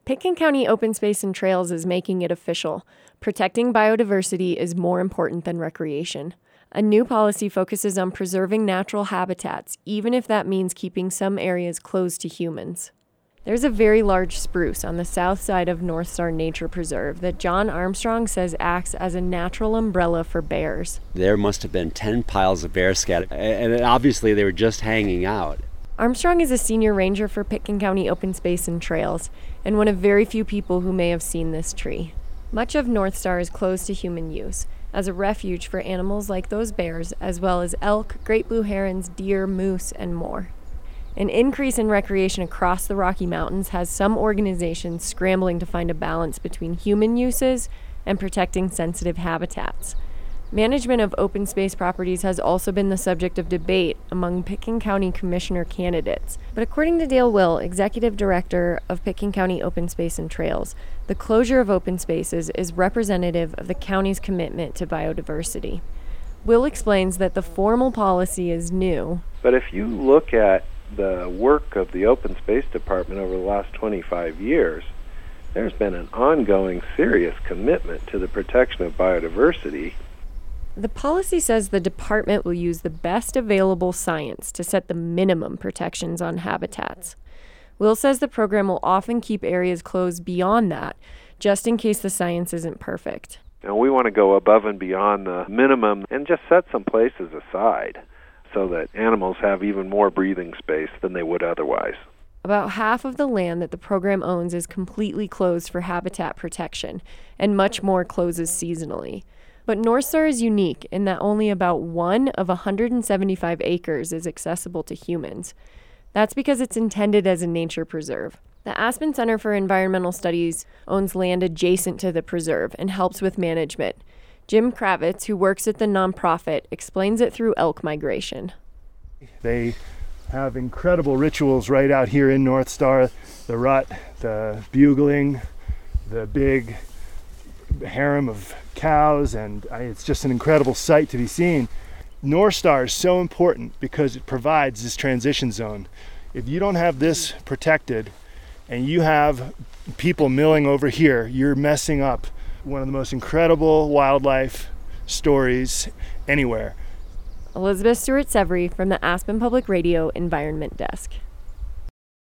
Pitkin County Open Space and Trails is making it official. Protecting biodiversity is more important than recreation. A new policy focuses on preserving natural habitats, even if that means keeping some areas closed to humans. There's a very large spruce on the south side of North Star Nature Preserve that John Armstrong says acts as a natural umbrella for bears. There must have been 10 piles of bear scat, and obviously they were just hanging out. Armstrong is a senior ranger for Pitkin County Open Space and Trails, and one of very few people who may have seen this tree. Much of North Star is closed to human use, as a refuge for animals like those bears, as well as elk, great blue herons, deer, moose, and more. An increase in recreation across the Rocky Mountains has some organizations scrambling to find a balance between human uses and protecting sensitive habitats. Management of open space properties has also been the subject of debate among Pitkin County Commissioner candidates. But according to Dale Will, Executive Director of Pitkin County Open Space and Trails, the closure of open spaces is representative of the county's commitment to biodiversity. Will explains that the formal policy is new. But if you look at the work of the Open Space Department over the last 25 years, there's been an ongoing serious commitment to the protection of biodiversity. The policy says the department will use the best available science to set the minimum protections on habitats. Will says the program will often keep areas closed beyond that, just in case the science isn't perfect. And we want to go above and beyond the minimum and just set some places aside so that animals have even more breathing space than they would otherwise. About half of the land that the program owns is completely closed for habitat protection, and much more closes seasonally. But North Star is unique in that only about 1 of 175 acres is accessible to humans. That's because it's intended as a nature preserve. The Aspen Center for Environmental Studies owns land adjacent to the preserve and helps with management. Jim Kravitz, who works at the nonprofit, explains it through elk migration. They have incredible rituals right out here in North Star. The rut, the bugling, the big harem of cows, and it's just an incredible sight to be seen. North Star is so important because it provides this transition zone. If you don't have this protected and you have people milling over here, you're messing up one of the most incredible wildlife stories anywhere. Elizabeth Stewart-Severy from the Aspen Public Radio Environment Desk.